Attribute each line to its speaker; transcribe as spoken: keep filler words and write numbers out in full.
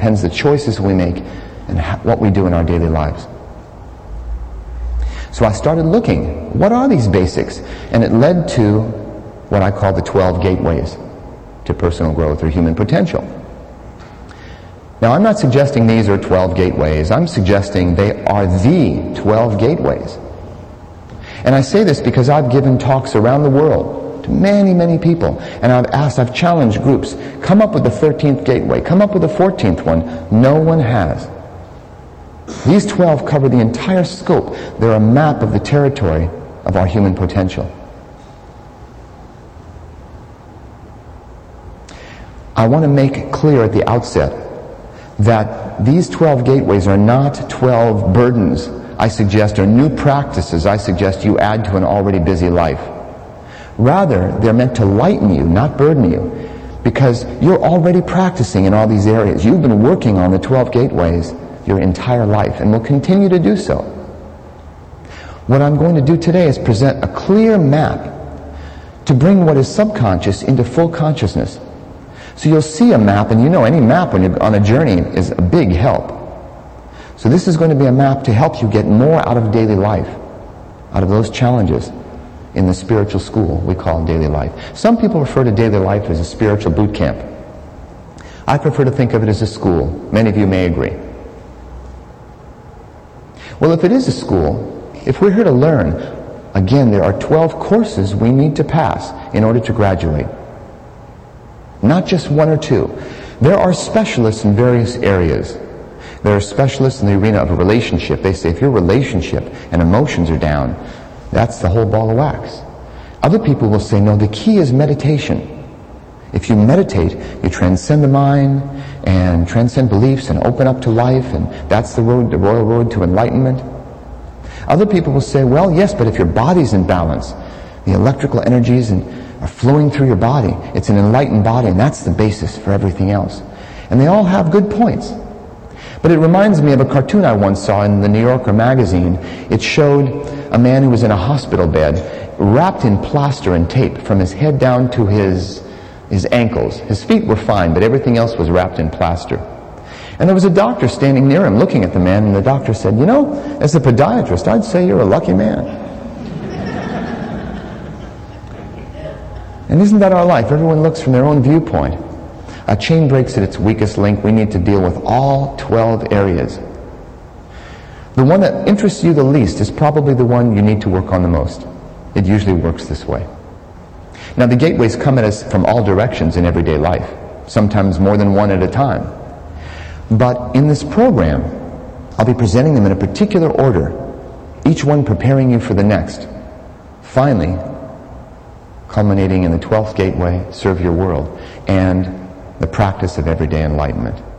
Speaker 1: depends the choices we make and what we do in our daily lives. So I started looking, what are these basics? And it led to what I call the twelve gateways to personal growth or human potential. Now, I'm not suggesting these are twelve gateways. I'm suggesting they are the twelve gateways. And I say this because I've given talks around the world to many, many people. And I've asked, I've challenged groups, come up with the thirteenth gateway, come up with the fourteenth one. No one has. These twelve cover the entire scope. They're a map of the territory of our human potential. I want to make clear at the outset that these twelve gateways are not twelve burdens I suggest, or new practices I suggest you add to an already busy life. Rather, they're meant to lighten you, not burden you, because you're already practicing in all these areas. You've been working on the twelve gateways your entire life and will continue to do so. What I'm going to do today is present a clear map to bring what is subconscious into full consciousness. So you'll see a map, and you know any map when you're on a journey is a big help. So this is going to be a map to help you get more out of daily life, out of those challenges in the spiritual school we call daily life. Some people refer to daily life as a spiritual boot camp. I prefer to think of it as a school. Many of you may agree. Well, if it is a school, if we're here to learn, again, there are twelve courses we need to pass in order to graduate. Not just one or two. There are specialists in various areas. There are specialists in the arena of a relationship. They say if your relationship and emotions are down, that's the whole ball of wax. Other people will say, no, the key is meditation. If you meditate, you transcend the mind and transcend beliefs and open up to life, and that's the road, the royal road to enlightenment. Other people will say, well, yes, but if your body's in balance, the electrical energies and are flowing through your body, it's an enlightened body, and that's the basis for everything else. And they all have good points. But it reminds me of a cartoon I once saw in the New Yorker magazine. It showed a man who was in a hospital bed, wrapped in plaster and tape from his head down to his, his ankles. His feet were fine, but everything else was wrapped in plaster. And there was a doctor standing near him looking at the man, and the doctor said, you know, as a podiatrist, I'd say you're a lucky man. And isn't that our life? Everyone looks from their own viewpoint. A chain breaks at its weakest link. We need to deal with all twelve areas. The one that interests you the least is probably the one you need to work on the most. It usually works this way. Now, the gateways come at us from all directions in everyday life, sometimes more than one at a time. But in this program, I'll be presenting them in a particular order, each one preparing you for the next. Finally, culminating in the twelfth gateway, serve your world, and the practice of everyday enlightenment.